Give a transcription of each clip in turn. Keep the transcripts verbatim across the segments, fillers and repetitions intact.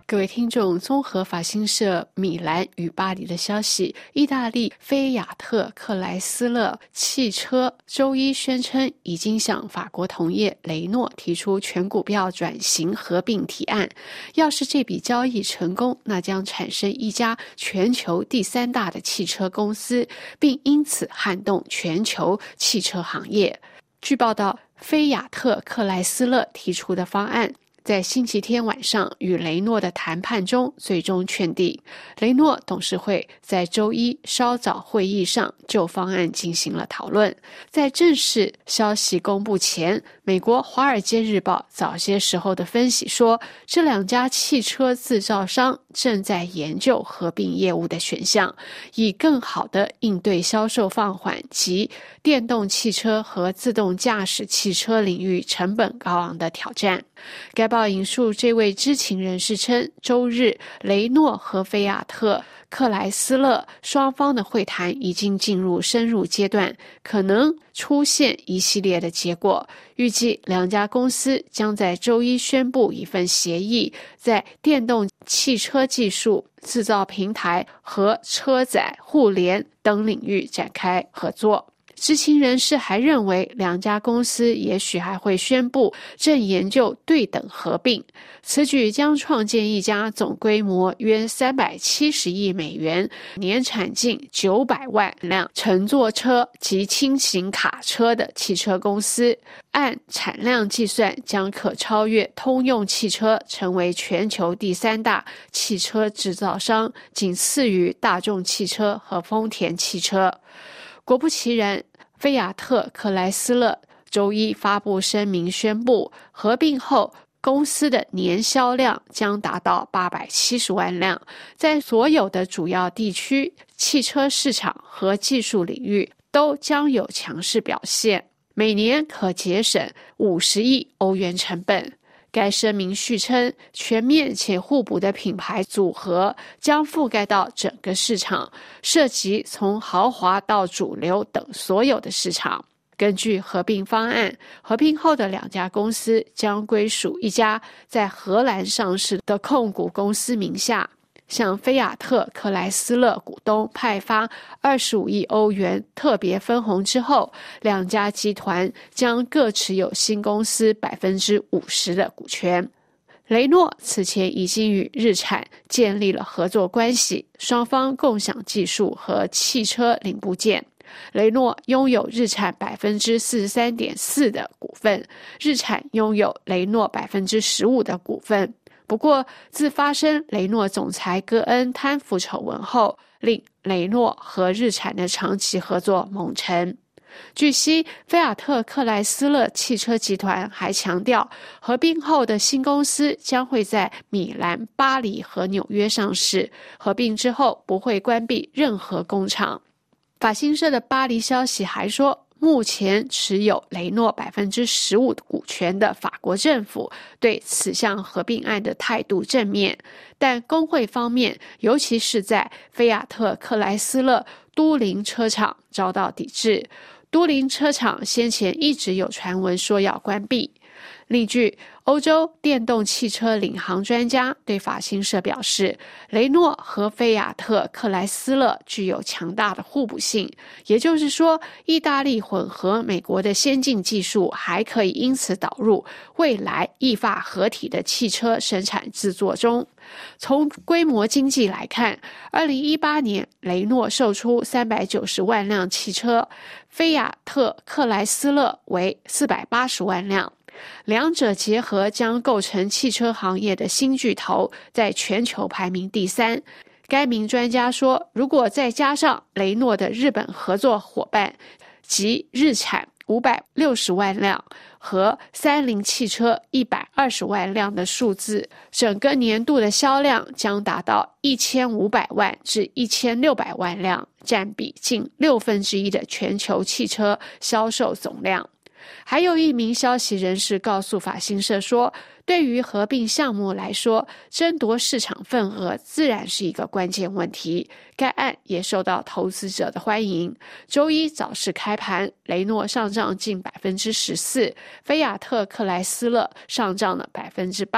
各位听众，综合法新社米兰与巴黎的消息，意大利菲亚特克莱斯勒汽车周一宣称已经向法国同业雷诺提出全股票转型合并提案。要是这笔交易成功，那将产生一家全球第三大的汽车公司，并因此撼动全球汽车行业。据报道，菲亚特克莱斯勒提出的方案在星期天晚上与雷诺的谈判中最终确定。雷诺董事会在周一稍早会议上就方案进行了讨论。在正式消息公布前，美国《华尔街日报》早些时候的分析说，这两家汽车制造商正在研究合并业务的选项，以更好地应对销售放缓及电动汽车和自动驾驶汽车领域成本高昂的挑战。该报引述这位知情人士称，周日雷诺和菲亚特克莱斯勒双方的会谈已经进入深入阶段，可能出现一系列的结果。预计两家公司将在周一宣布一份协议，在电动汽车技术、制造平台和车载互联等领域展开合作。知情人士还认为，两家公司也许还会宣布正研究对等合并，此举将创建一家总规模约三百七十亿美元、年产近九百万辆乘坐车及轻型卡车的汽车公司。按产量计算，将可超越通用汽车，成为全球第三大汽车制造商，仅次于大众汽车和丰田汽车。果不其然，菲亚特克莱斯勒周一发布声明宣布，合并后公司的年销量将达到八百七十万辆，在所有的主要地区、汽车市场和技术领域都将有强势表现，每年可节省五十亿欧元成本。该声明续称，全面且互补的品牌组合将覆盖到整个市场，涉及从豪华到主流等所有的市场。根据合并方案，合并后的两家公司将归属一家在荷兰上市的控股公司名下，向菲亚特克莱斯勒股东派发二十五亿欧元特别分红之后，两家集团将各持有新公司 百分之五十 的股权。雷诺此前已经与日产建立了合作关系，双方共享技术和汽车零部件。雷诺拥有日产 百分之四十三点四 的股份，日产拥有雷诺 百分之十五 的股份。不过，自发生雷诺总裁戈恩贪腐丑闻后，令雷诺和日产的长期合作猛沉。据悉，菲亚特克莱斯勒汽车集团还强调，合并后的新公司将会在米兰、巴黎和纽约上市，合并之后不会关闭任何工厂。法新社的巴黎消息还说，目前持有雷诺 百分之十五 股权的法国政府对此项合并案的态度正面，但工会方面，尤其是在菲亚特克莱斯勒都灵车厂遭到抵制。都灵车厂先前一直有传闻说要关闭。另据欧洲电动汽车领航专家对法新社表示，雷诺和菲亚特克莱斯勒具有强大的互补性，也就是说，意大利混合美国的先进技术还可以因此导入未来意法合体的汽车生产制作中。从规模经济来看，二零一八年雷诺售出三百九十万辆汽车，菲亚特克莱斯勒为四百八十万辆。两者结合将构成汽车行业的新巨头，在全球排名第三。该名专家说，如果再加上雷诺的日本合作伙伴及日产五百六十万辆和三菱汽车一百二十万辆的数字，整个年度的销量将达到一千五百万至一千六百万辆，占比近六分之一的全球汽车销售总量。还有一名消息人士告诉法新社说，对于合并项目来说，争夺市场份额自然是一个关键问题。该案也受到投资者的欢迎。周一早市开盘，雷诺上涨近 百分之十四， 菲亚特克莱斯勒上涨了 百分之八。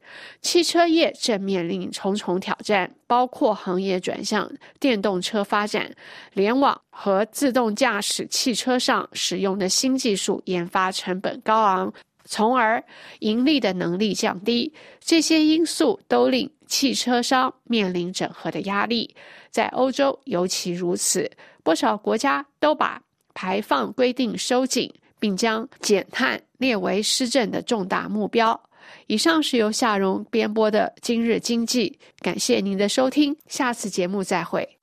汽车业正面临重重挑战，包括行业转向电动车发展、联网和自动驾驶汽车上使用的新技术研发成本高昂，从而盈利的能力降低。这些因素都令汽车商面临整合的压力，在欧洲尤其如此，不少国家都把排放规定收紧，并将减碳列为施政的重大目标。以上是由夏蓉编播的今日经济，感谢您的收听，下次节目再会。